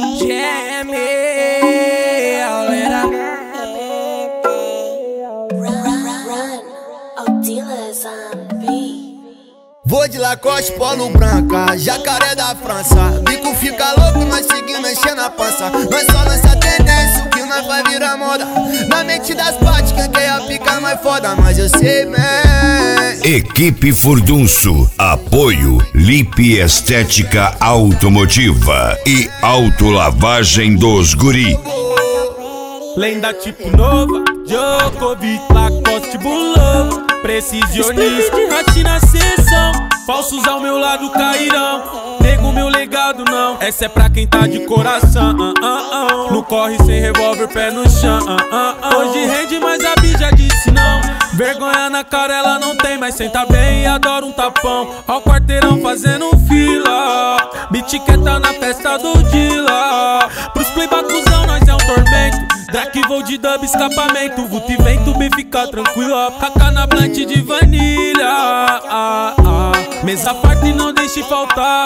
GM, galera. Vou de Lacoste, polo branca, jacaré da França. Bico fica louco, nós seguimos enchendo a pança. Nós só lança tendência, o que nós vai virar moda. Na mente das partes, quem quer a pica mais foda. Mas eu sei bem. Equipe Furdunço, apoio Lipe Estética Automotiva e Autolavagem dos Guri. Lenda tipo nova, Djokovic, Lacoste, Bulova. Precisionista, rachi na sessão. Falsos ao meu lado cairão. Nego meu legado não. Essa é pra quem tá de coração. Não corre sem revólver, pé no chão. Hoje rende, mas a Bi já disse não. Vergonha na cara ela não tem, mas senta bem e adora um tapão. Ao quarteirão fazendo fila. Bitiqueta na festa do Dila. Pros playbacuzão nós é um tormento. Drake vou de dub, escapamento. Vuto e vento, bem fica tranquila. Caca na plant de vanilha. Mesa farta não deixe faltar.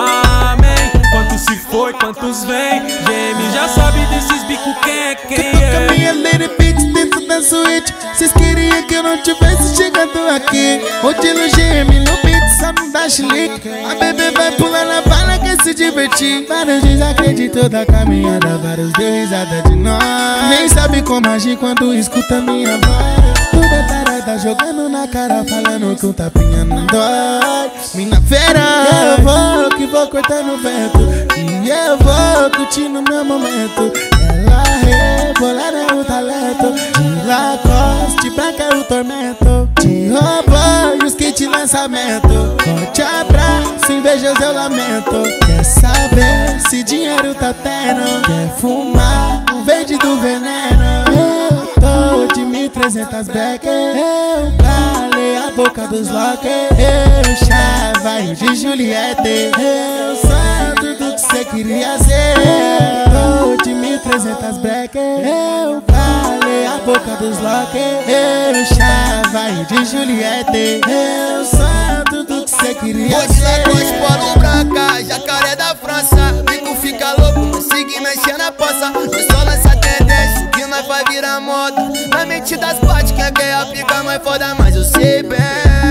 Amém. Quantos se foi, quantos vem. GM já sabe desses bicos quem é quem é. Toca minha lady bitch dentro da suíte. Cês queriam que eu não tivesse chegando aqui. Odilo GM no beat, só não dá chilique. A bebê vai pular na bala, quer se divertir. Vários desacreditou da caminhada, vários deu risada de nós. Nem sabe como agir quando escuta minha voz. Tudo é tarada, jogando na cara, falando que um tapinha não dói. Mina fera, eu vou que vou cortando o vento. E eu vou curtindo meu momento. Ela rebolada é o talento. De Lacoste, branca é o tormento. De robô e os kits lançamento. Forte abraço, invejoso eu lamento. Quer saber se dinheiro tá tendo? Quer fumar o verde do veneno? Eu tô de 1300 Becker. Eu calei a boca dos lockers. Eu chavaio de Juliette. Eu sou tudo que cê queria ser. Eu tô de 1300 Becker. Eu calei a boca dos lockers. Eu chavaio de Juliette. Eu sou tudo que cê queria ser. Vou de Lacoste, polo branca, jacaré da França. Bico fica louco, nós seguimos enchendo a pança. Nós só lança tendência, o que nós vai virar moda. Na mente das partes, quem quer a pica mais foda. Mas eu sei bem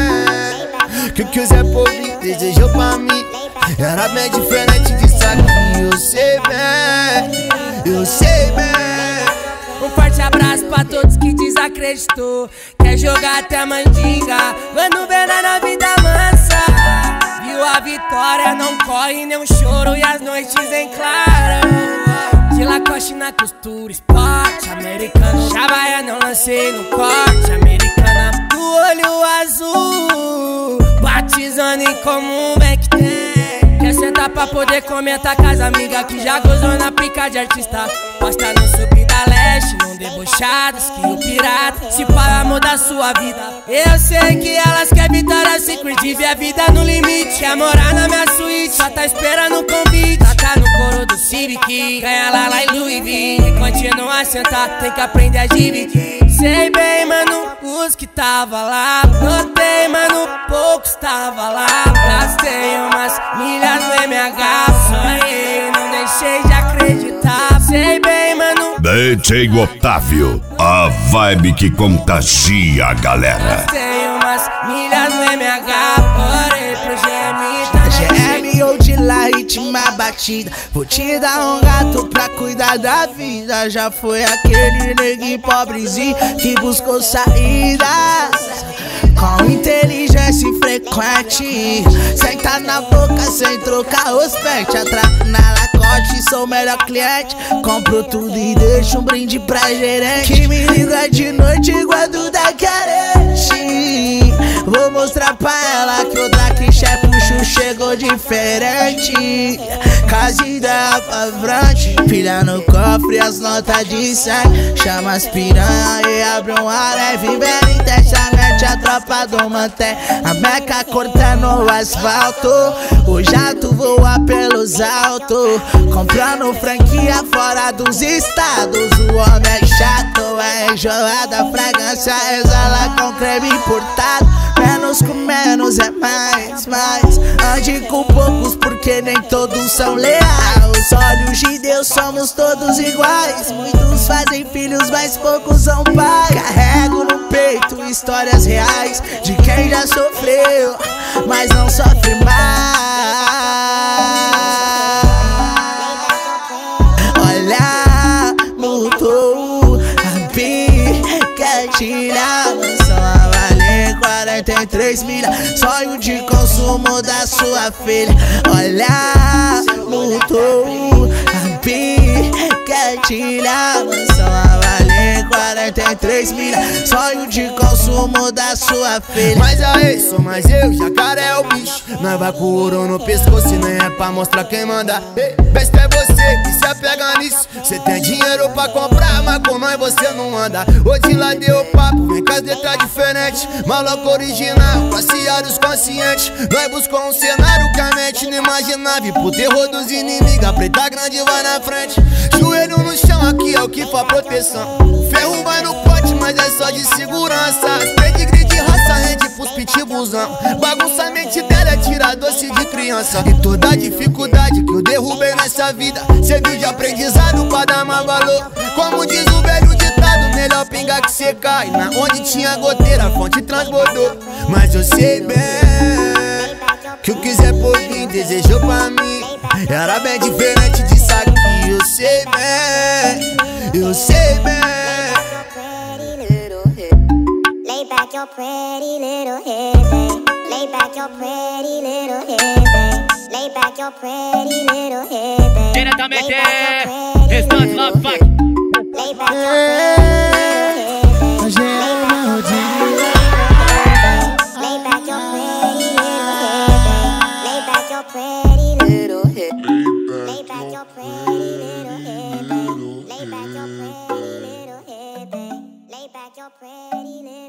que o que o Zé Povinho desejou pra mim era bem diferente disso aqui. Eu sei bem, eu sei bem. Um forte abraço pra todos que desacreditou. Quer jogar até mandinga quando vê na vida mansa. Viu a vitória, não corre nem um choro e as noites em claro. De Lacoste na costura, esporte americano. Chavaia não lancei no corte, americana do olho azul. Batizando em comum, bem que tem. Quer sentar pra poder comentar com as amigas que já gozou na pica de artista. Posta no sub da leste, não debochados que o pirata se para mudar sua vida. Eu sei que elas querem vitória secret, vive a vida no limite. Quer morar na minha suíte, só tá esperando o convite. Tá no coro do Civic, ganha lá em Louis V. E continua a sentar, tem que aprender a dividir. Sei bem, mano, os que tava lá. Notei, mano, poucos tava lá. Gastei umas milhas no MH. Sonhei, não deixei de acreditar. Sei bem, mano, DJ Otávio, a vibe que contagia a galera. gastei umas milhas no MH. Porém pro GM tá GM ou de lá, ritmo batida. Vou te dar um gato pra cuidar da vida. Já foi aquele neguinho pobrezinho que buscou saídas com inteligência frequente. Senta na boca sem trocar os pets. Atraco na Lacoste, sou o melhor cliente. Compro tudo e deixo um brinde pra gerente que me liga de noite igual do da carente. Vou mostrar pra ela que o Drake Puxo chegou diferente. Casinha pra frente, pilha no cofre as notas de 100. Chama as piranha e abre um leve. Vem intensamente a tropa do mantém a meca cortando o asfalto. O jato voa pelos altos, comprando franquia fora dos estados. O homem é chato, é enjoada, fragrância exala com creme importado. Menos com menos é mais. Ande com poucos porque nem todos são leais. Aos olhos de Deus somos todos iguais. Muitos fazem filhos, mas poucos são pais. Carrego no peito histórias reais de quem já sofreu, mas não sofre mais. Olha, mudou a picatina, mansão a valer 43 milha. Sonho de consumo da sua filha. Olha, mudou a picatina, mansão a valer 43 milha. Sonho de consumo da sua filha. Mas aí, sou mais eu, jacaré é o bicho. Nós vai com ouro no pescoço e nem é pra mostrar quem manda. Besta é você que se apega nisso. Cê tem dinheiro pra comprar, mas com nós você não anda. Hoje lá deu papo, vem com as letras diferentes. Maluco original, passeados conscientes. Nós buscamos um cenário que a mente não imaginava. E pro terror dos inimigos, a preta grande vai na frente. Joelho no chão, aqui é o que faz proteção. O ferro vai no pote, mas é só de segurança. Pedigree de raça rende pros pitbullzão. Bagunça a mente dela é tirar doce de criança. E toda a dificuldade que eu derrubei nessa vida serviu de aprendizado pra dar mais valor. Como diz o velho ditado, melhor pingar que cê cai. Na onde tinha goteira, a fonte transbordou. Mas eu sei bem que o que quiser por mim, desejou pra mim. Era bem diferente disso aqui. Eu sei bem, eu sei bem. Lay back your pretty little head, babe. Lay back your pretty little head, babe. Lay back your pretty little head, babe. Diretamente, Restante Love Fuck. Lay back your pretty little head, babe. Lay back your pretty little head, babe. Lay back your pretty little head, babe. Lay back your pretty little head, babe. Lay back your pretty little head, babe. Lay back your pretty little